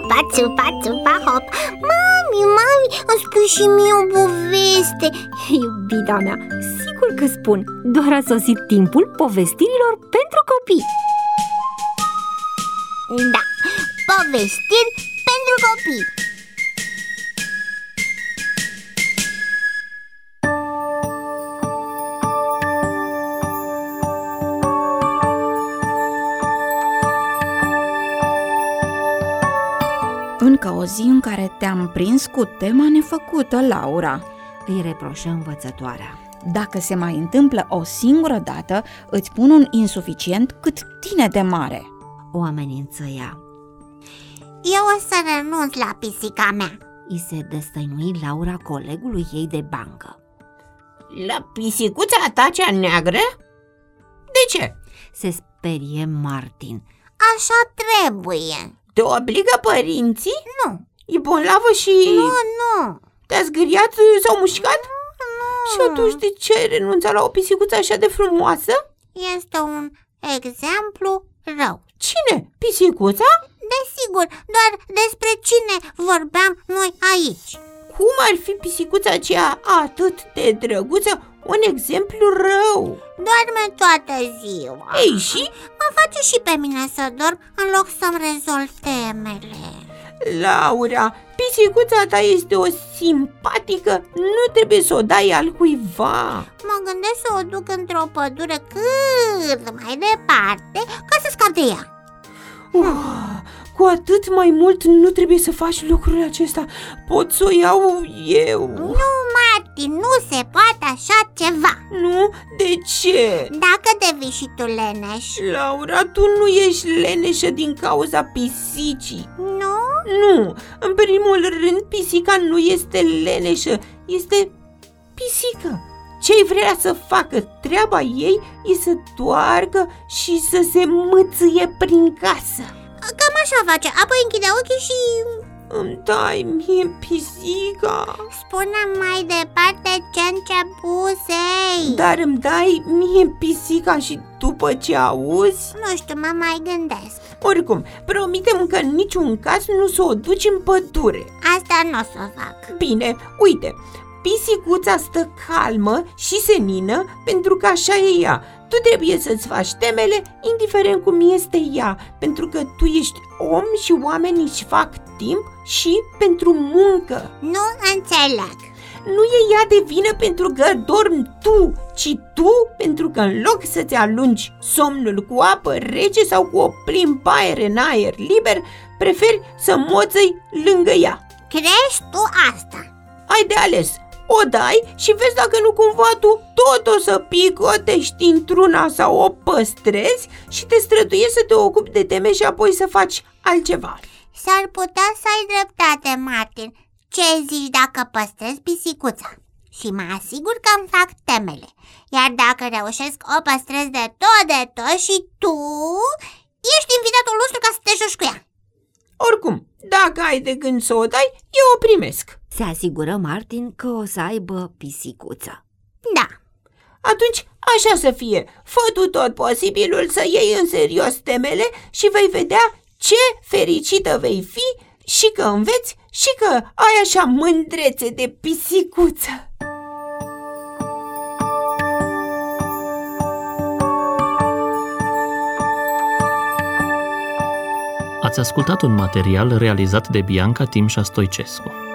țupa, țupa, țupa, hop. Mami, îmi spui și mie o poveste. Iubita mea, sigur că spun. Doar a sosit timpul povestirilor pentru copii. Da, povestiri pentru copii. Încă o zi în care te-am prins cu tema nefăcută, Laura, îi reproșă învățătoarea. Dacă se mai întâmplă o singură dată, îți pun un insuficient cât tine de mare. O amenință ea. Eu o să renunț la pisica mea. Îi se destăinui Laura colegului ei de bancă. La pisicuța ta cea neagră? De ce? Se sperie Martin. Așa trebuie. Te obligă părinții? Nu. E bolnavă și... Nu. Te-a zgâriat sau mușcat? Și atunci de ce ai renunțat la o pisicuță așa de frumoasă? Este un exemplu rău. Cine? Pisicuța? Desigur, doar despre cine vorbeam noi aici. Cum ar fi pisicuța aceea atât de drăguță un exemplu rău? Doarme toată ziua. Ei, și? Mă face și pe mine să dorm în loc să-mi rezolv temele. Laura, pisicuța ta este o simpatică, nu trebuie să o dai altcuiva. Mă gândesc să o duc într-o pădure cât mai departe ca să scap de ea. Cu atât mai mult nu trebuie să faci lucrul acesta. Pot să o iau eu. Nu, Martin, nu se poate așa ceva. Nu? De ce? Dacă devii și tu leneș. Laura, tu nu ești leneșă din cauza pisicii. Nu? Nu, în primul rând pisica nu este leneșă, este pisică. Ce-i vrea să facă? Treaba ei e să doargă și să se mâțâie prin casă. Cam așa face, apoi închide ochii și... Îmi dai mie pisica. Spune mai departe ce începusei. Dar îmi dai mie pisica și după ce auzi? Nu știu, mă mai gândesc. Oricum, promitem că în niciun caz nu s-o duci în pădure. Asta nu o să o fac. Bine, uite, pisicuța stă calmă și senină pentru că așa e ea. Tu trebuie să-ți faci temele, indiferent cum este ea, pentru că tu ești om și oamenii își fac timp și pentru muncă. Nu înțeleg. Nu e ea de vină pentru că dormi tu, ci tu pentru că în loc să-ți alungi somnul cu apă rece sau cu o plimbare în aer liber, preferi să moțăi lângă ea. Crezi tu asta? Ai de ales. O dai și vezi dacă nu cumva tu tot o să picotești într-una sau o păstrezi și te străduiești să te ocupi de teme și apoi să faci altceva. S-ar putea să ai dreptate, Martin. Ce zici dacă păstrez pisicuța? Și mă asigur că îmi fac temele. Iar dacă reușesc o păstrez de tot și tu ești invitatul nostru ca să te joci cu ea. Oricum, dacă ai de gând să o dai, eu o primesc. Se asigură Martin că o să aibă pisicuța. Da. Atunci așa să fie. Fă tu tot posibilul să iei în serios temele și vei vedea ce fericită vei fi și că înveți și că ai așa mândrețe de pisicuță. Ați ascultat un material realizat de Bianca Timșa Stoicescu.